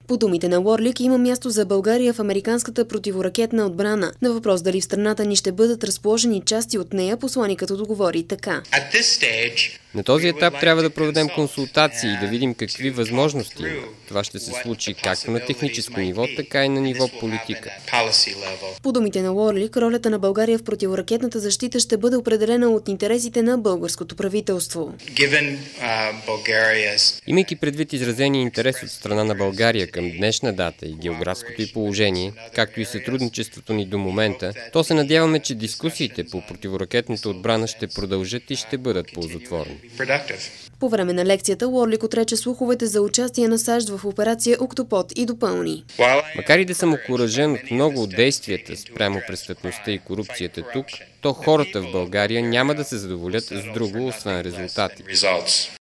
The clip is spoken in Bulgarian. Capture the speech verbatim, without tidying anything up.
По думите на Уорлик има място за България в американската противоракетна отбрана. На въпрос дали в страната ни ще бъдат разположени части от нея, посланикът отговори така. На този етап трябва да проведем консултации и да видим какви възможности има. Това ще се случи както на техническо ниво, така и на ниво политика. По думите на Уорлик, ролята на България в противоракетната защита ще бъде определена от интересите на българското правителство. Имайки предвид изразения интерес от страна на България към днешна дата и географското й положение, както и сътрудничеството ни до момента, то се надяваме, че дискусиите по противоракетната отбрана ще продължат и ще бъдат ползотворни. По време на лекцията Уорлик отрече слуховете за участие на САЩ в операция Октопод и допълни. Макар и да съм окуражен от много от действията спрямо престъпността и корупцията тук, то хората в България няма да се задоволят с друго, освен резултати.